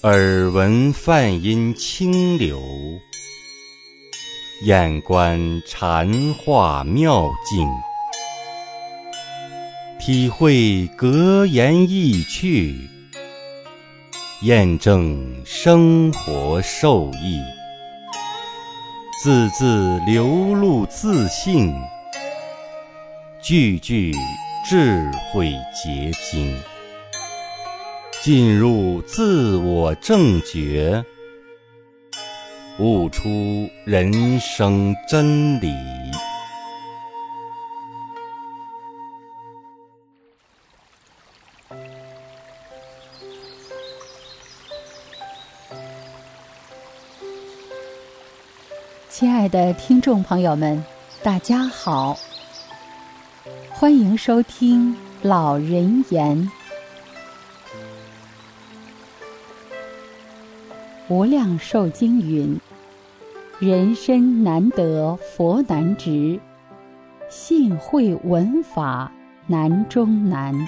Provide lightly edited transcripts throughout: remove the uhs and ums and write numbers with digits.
耳闻梵音清流，眼观禅画妙境，体会格言意趣，验证生活受益，字字流露自信，句句智慧结晶，进入自我正觉，悟出人生真理。 亲爱的听众朋友们，大家好，欢迎收听老人言。无量寿经云：人身难得佛难值，信会闻法难中难。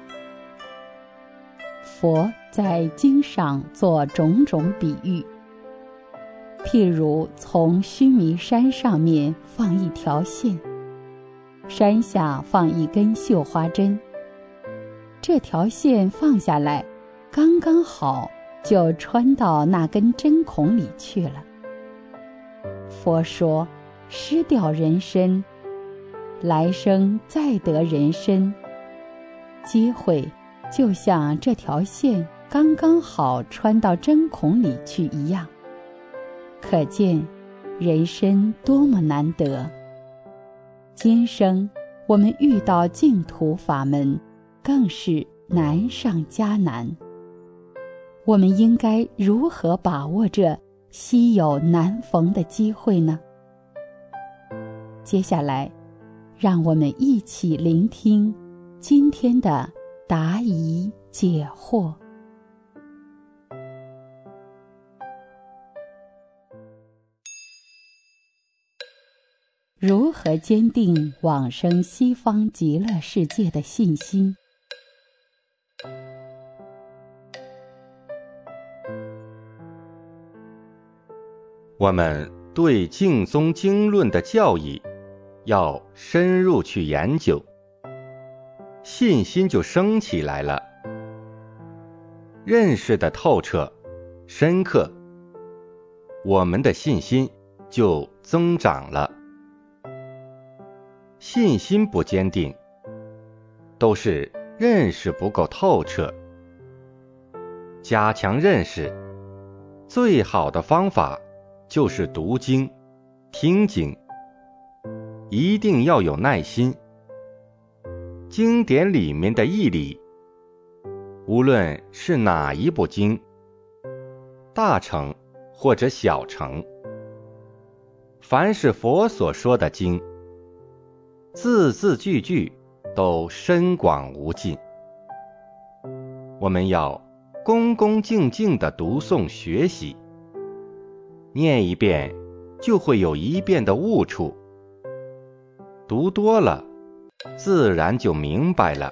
佛在经上做种种比喻，譬如从须弥山上面放一条线，山下放一根绣花针，这条线放下来刚刚好就穿到那根针孔里去了。佛说，失掉人身，来生再得人身，机会就像这条线刚刚好穿到针孔里去一样，可见人身多么难得。今生我们遇到净土法门，更是难上加难。我们应该如何把握这稀有难逢的机会呢？接下来，让我们一起聆听今天的答疑解惑。如何坚定往生西方极乐世界的信心？ 我们对净宗经论的教义要深入去研究，信心就升起来了，认识的透彻深刻，我们的信心就增长了。信心不坚定，都是认识不够透彻。加强认识，最好的方法就是读经、听经，一定要有耐心。经典里面的义理，无论是哪一部经，大乘或者小乘，凡是佛所说的经，字字句句都深广无尽。我们要恭恭敬敬地读诵学习，念一遍就会有一遍的悟处，读多了自然就明白了。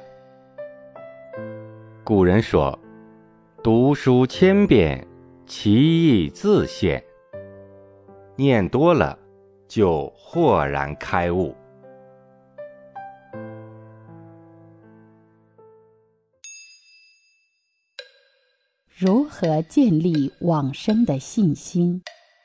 古人说，读书千遍，其义自现，念多了就豁然开悟。 如何建立往生的信心？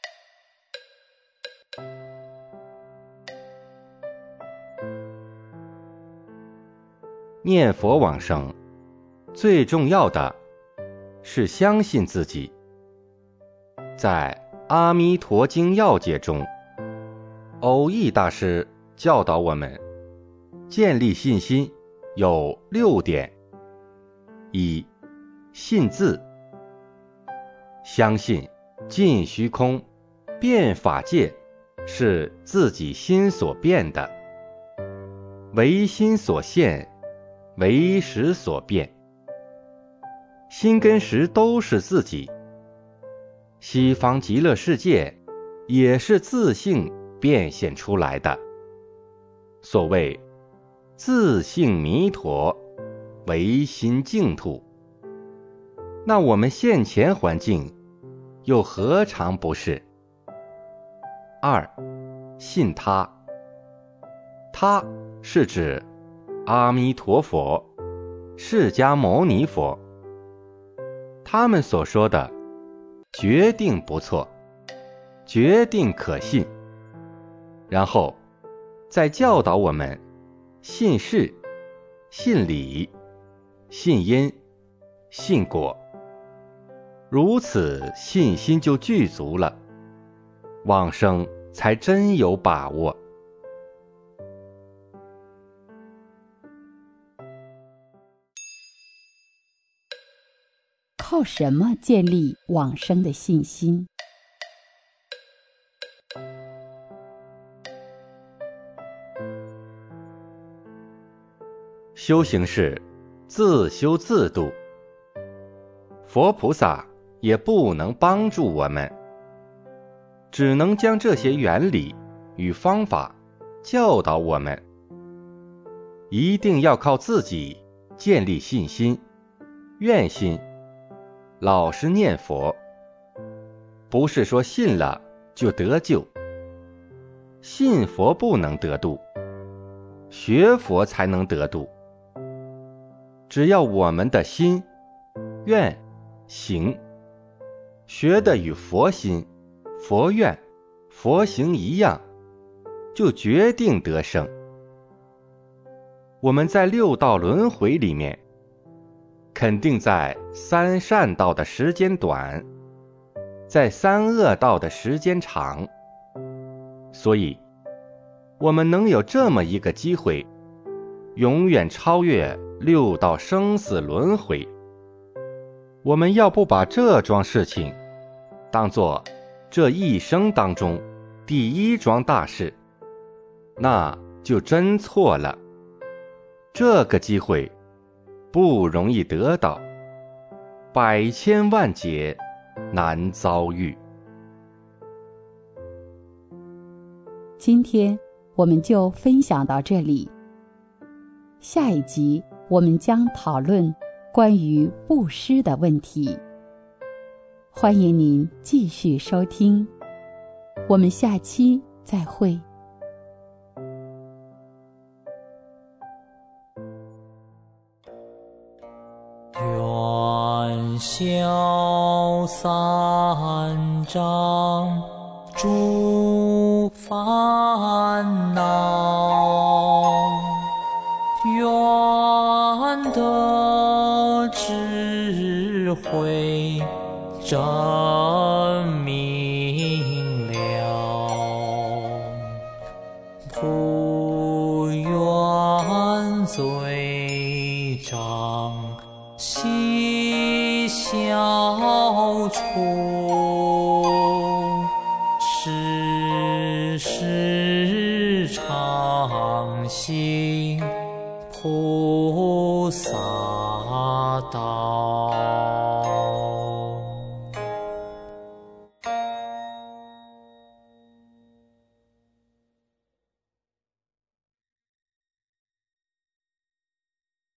念佛往生，最重要的是相信自己。在《阿弥陀经要解》中，蕅益大师教导我们，建立信心有6点。1. 信自，相信尽虚空变法界是自己心所变的，唯心所现，唯识所变，心跟识都是自己。西方极乐世界也是自性变现出来的。所谓自性弥陀，唯心净土， 那我们现前环境又何尝不是？二，信他。他是指阿弥陀佛、释迦牟尼佛，他们所说的决定不错，决定可信，然后再教导我们信事、信理、信因、信果，如此信心就具足了，往生才真有把握。 靠什么建立往生的信心？ 修行是自修自度，佛菩萨也不能帮助我们，只能将这些原理与方法教导我们。一定要靠自己建立信心、愿心，老实念佛，不是说信了就得救。信佛不能得度，学佛才能得度。只要我们的心、愿、行学的与佛心、佛愿、佛行一样，就决定得生。我们在六道轮回里面，肯定在三善道的时间短，在三恶道的时间长，所以我们能有这么一个机会，永远超越六道生死轮回。我们要不把这桩事情当作这一生当中第一桩大事，那就真错了。这个机会不容易得到，百千万劫难遭遇。 今天我们就分享到这里，下一集我们将讨论关于布施的问题。欢迎您继续收听，我们下期再会。 愿消三障诸烦恼，愿得智慧真明了，不愿罪障